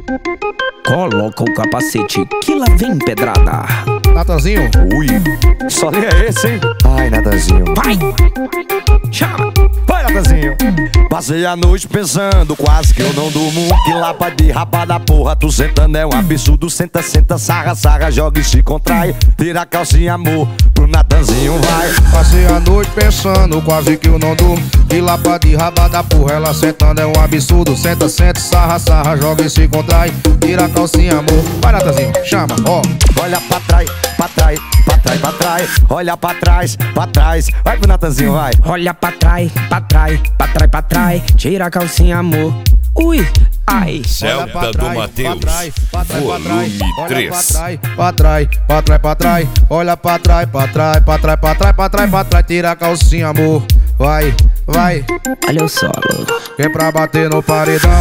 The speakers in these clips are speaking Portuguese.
Coloca o capacete que lá vem pedrada. Natanzinho, Ui, só linha esse, hein? Ai, Natanzinho. Vai! Chama! Vai, Natanzinho. Passei a noite pensando, quase que eu não durmo. Que lapa de raba da porra, tu sentando é um absurdo. Senta, senta, sarra, sarra, joga e se contrai. Tira a calcinha, amor, pro Natanzinho vai. passei a noite pensando, quase que eu não durmo. Que lapa de raba da porra, ela sentando é um absurdo. Senta, senta, sarra, sarra, joga e se contrai. Tira a calcinha, amor. Vai, Natanzinho, chama, ó. Olha pra trás, pra trás, pra trás, pra trás. Olha pra trás, pra trás. Vai pro Natanzinho, vai. Olha pra trás, pra trás, pra trás, pra trás. Tira a calcinha, amor. Ui, ai. Celta do Matheus, volume 3. Pra trás, pra trás, pra trás. Olha pra trás, pra trás, pra trás, pra trás, pra trás, pra trás. Tira a calcinha, amor. Vai, vai. Olha o solo. Vem pra bater no paredão.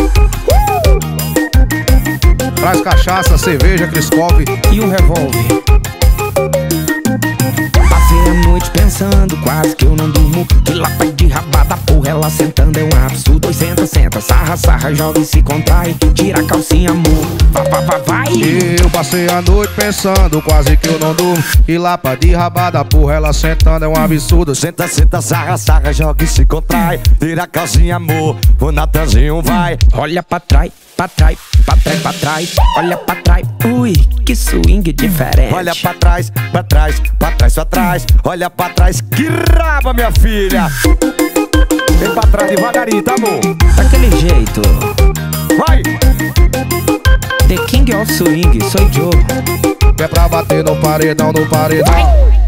Traz cachaça, cerveja, Criscoff E um revólver. Passei a noite pensando, quase que eu não durmo. Que lapa de rabada, porra, ela sentando é um absurdo. Oi, senta, senta, sarra, sarra, joga e se contrai. Tira a calcinha, amor. Vai, vai, vai, vai. Eu passei a noite pensando, quase que eu não durmo. E lapa de rabada, porra, ela sentando é um absurdo. Senta, senta, sarra, sarra, joga e se contrai. Tira a calcinha, amor, o Natanzinho vai. Olha pra trás, pra trás, pra trás, pra trás. Olha pra trás, ui, que swing diferente. Olha pra trás, pra trás, pra trás, pra trás. Olha pra trás, que raba, minha filha. Vem pra trás devagarinho, tá, amor? Daquele jeito. Vai! The King of Swing, sou Joe. Vem pra bater no paredão, no paredão. Vai!